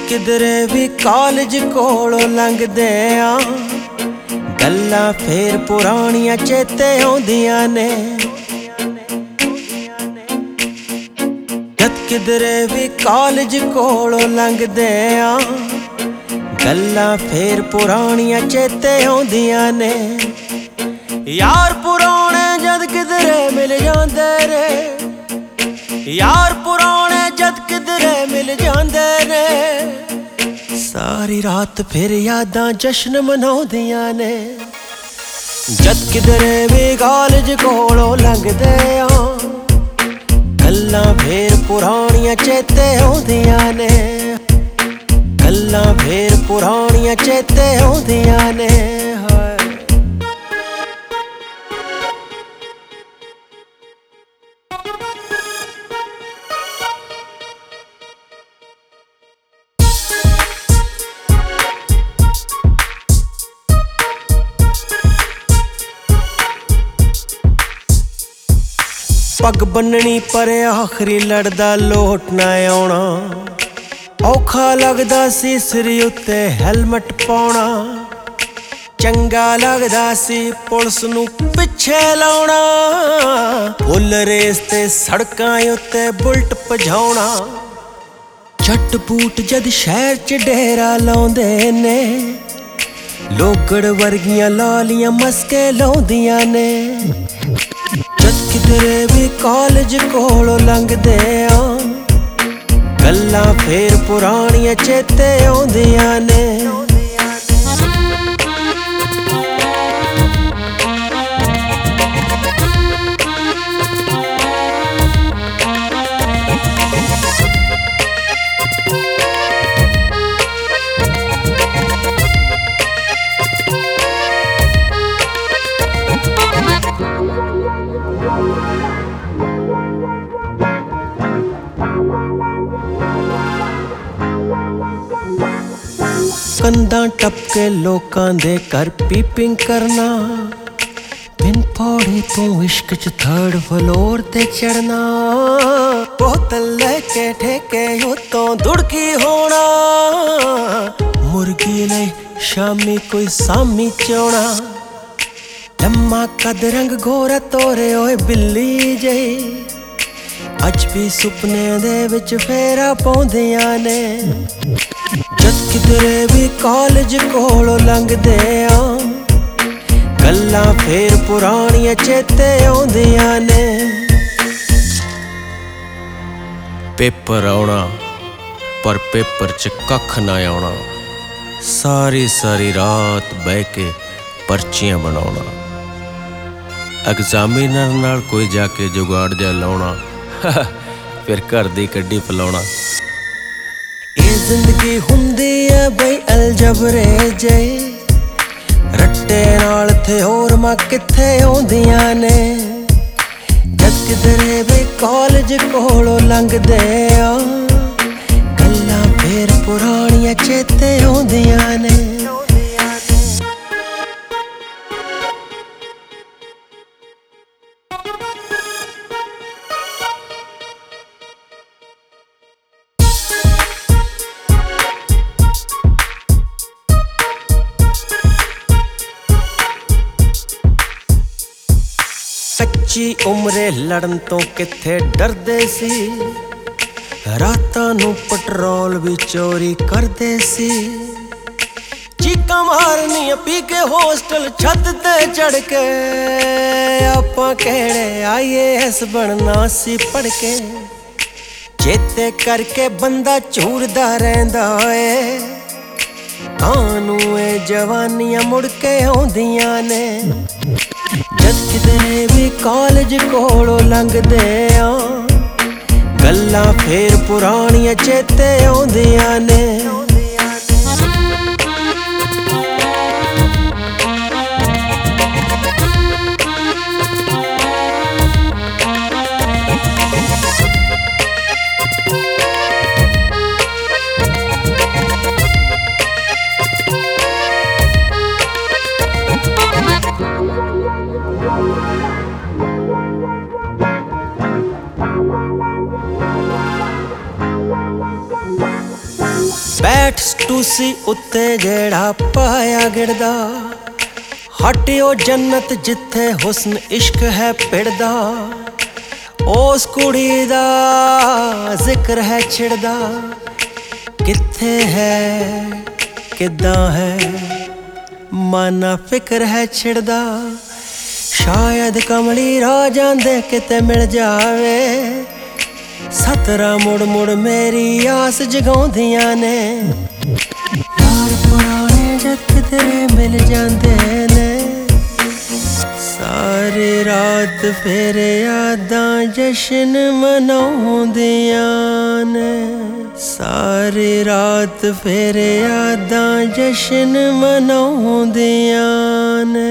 किधरे भी कॉलेज कोलों लंघदे आ गल्लां फेर पुराणियां चेते आउंदियां ने। जद किधरे भी कॉलेज कोलों लंघदे आ गल्लां फेर पुराणियां चेते आउंदियां ने। यार पुराने जद किधरे मिल जांदे रे, यार पुराने जद किधरे मिल जांदे रे, सारी रात फिर यादां जश्न मनाउंदियां ने। जद किधरे भी कॉलेज कोलों लंघदे आ गल्लां फेर पुराणियां चेते आउंदियां ने। गल्लां फेर पुराणियां चेते आउंदियां ने। पग बन्ननी पर आखरी लड़दा लोट ना आउणा, औखा लगदा सी सिर उत्ते हैलमट पाउणा। चंगा लगदा सी पुलिस नूं पिछे लाउणा, फुल रेस ते सड़कां उत्ते बुलट भजाउणा। जट बूट जद शहर च डेरा लाउंदे ने, लोगड़ वर्गियां लालियां मस्के लाउंदियां ने। जद किधरे भी कॉलेज कोलों लंघदे आ गल्लां फेर पुराणियां चेते आउंदियां ने। कंधां टपके लोकां दे घर पीपिंग करना, बिन पौड़ी तू इश्क च थर्ड फ्लोर ते चढ़ना। बोतल लेके ठेके उत्तों दुड़की होना, मुर्गी ले शामी कोई सामी चौना। लम्मा कद रंग गोरा तोरे ओए बिल्ली जई, अज भी सुपने दे विच फेरा पाउंदियां ने। जद किधरे भी कॉलेज कोलों लंघदे आ गल्लां फेर पुराणियां चेते आउंदियां ने। पेपर आउणा पर पेपर च कख ना आउणा, सारी सारी रात बह के पर्चियां बनाउणा। एग्जामिनर नाल कोई जाके जुगाड़ जा लाउणा, फिर घर दी कड्डी फलाउणा। जिंदगी हुंदी है बई अलजबरे जई, रट्टे नाल थे होर मां किथे आउंदियां ने। जद किधरे भी कॉलेज कोलों लंघदे आ गल्लां फेर पुराणियां चेते आउंदियां ने। कच्ची उमरे लड़न तो किथे डरदे सी, रातां नूं पेट्रोल भी चोरी करदे सी। चीकां मारनियां पी के हॉस्टल छत ते चढ़ के, आपां कहणे IAS बनना सी पढ़ के। चेते करके बंदा झूरदा रहिंदा ए, कानूं ए जवानियां मुड़ के आउंदियां ने। जद किधरे भी कॉलेज कोलों लंघदे आ गल्लां फेर पुराणियां चेते आउंदियां ने। बैठ टूसी उत्ते जेड़ा पाया गिरदा, हटियो जन्नत जिथे हुस्न इश्क है पिड़दा। उस कुड़ी दा जिक्र है छिड़दा, किथे है किदां है माना फिक्र है छिड़दा। शायद कमली राह जांदे किते मिल जावे, सतरा मुड़ मुड़ मेरी आस जगाउंदियां ने। यार पुराने जद किधरे मिल जांदे ने, सारी रात फिर यादां जश्न मनाउंदियां ने। सारी रात फिर यादां जश्न मनाउंदियां ने।